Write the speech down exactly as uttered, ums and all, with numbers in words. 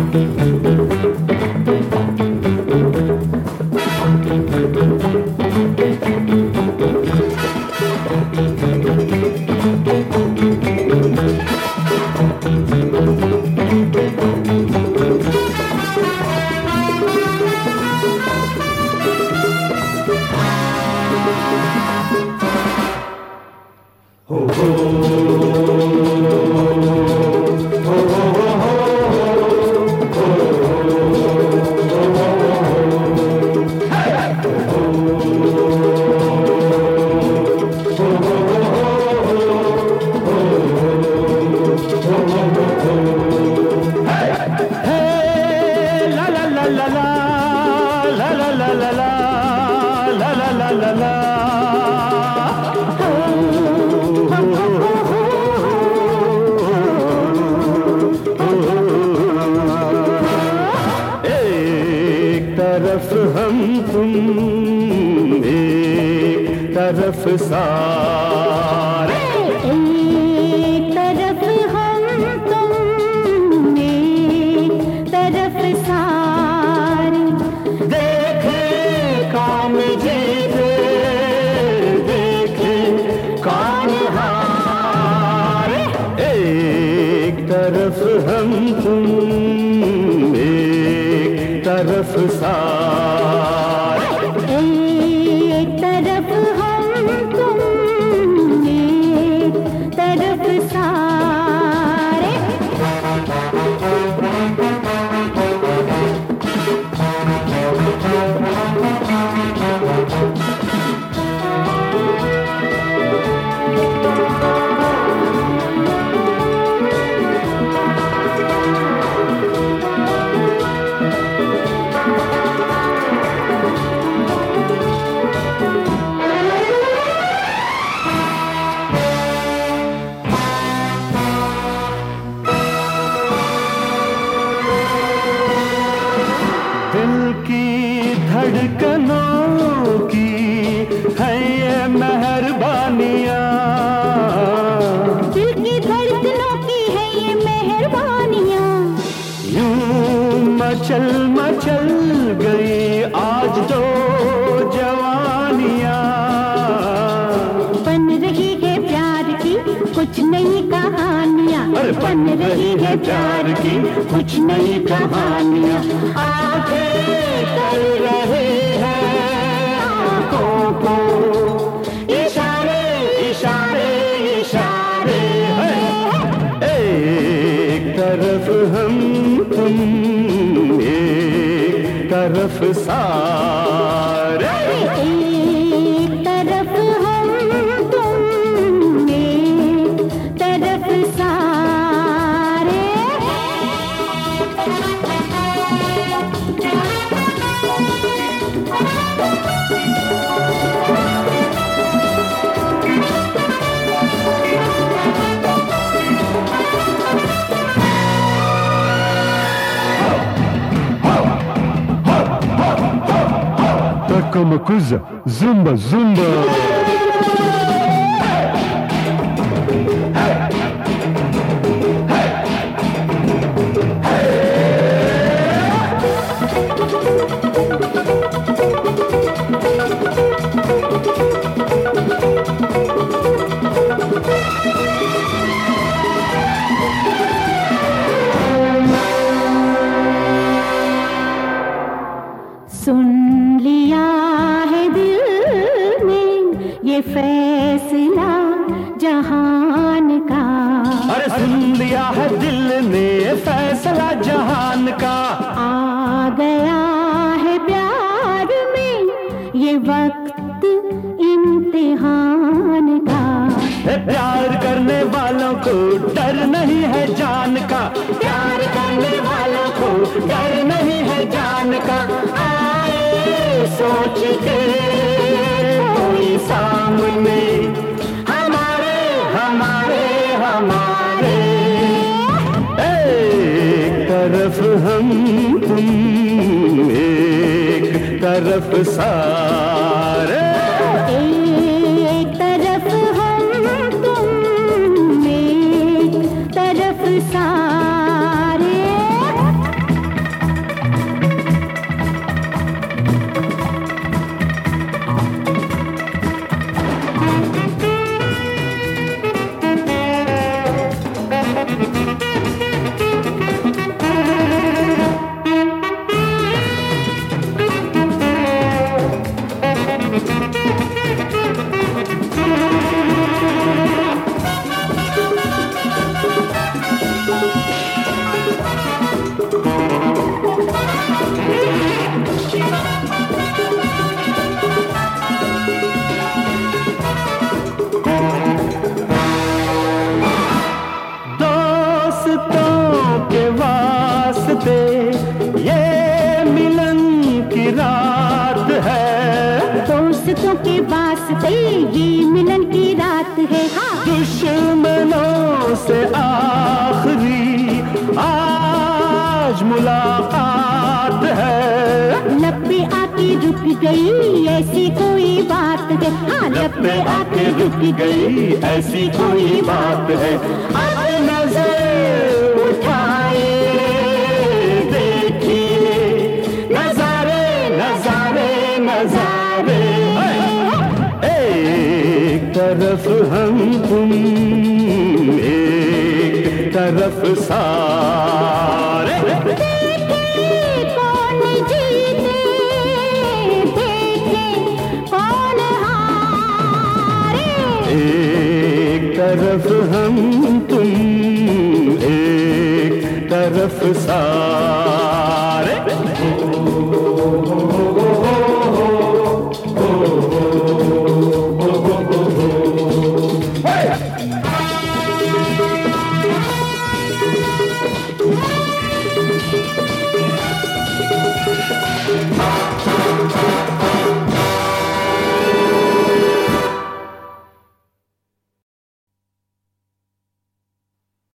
Makuza, zumba, zumba. फैसला जहान का। अरे सुन लिया है दिल ने फैसला जहान का। आ गया है प्यार में ये वक्त इम्तिहान का। प्यार करने वालों को डर नहीं है जान का। प्यार करने वालों को डर नहीं है जान का। आए सोच के कोई सामने हमारे हमारे हमारे। एक तरफ हम तुम एक तरफ सारे। एक तरफ हम तुम एक तरफ सारे। वास्ते ये मिलन की रात है। हाँ दुश्मनों से आखिरी आज मुलाकात है। लब पे आके रुक गई ऐसी कोई बात है। हाँ लब पे आके रुक गई ऐसी कोई बात है। अब नजर उठाए देखिए नजारे नजारे नजारे। एक तरफ हम तुम एक तरफ सारे। देखे कौन जीते देखे कौन हारे। एक तरफ हम तुम एक तरफ सारे।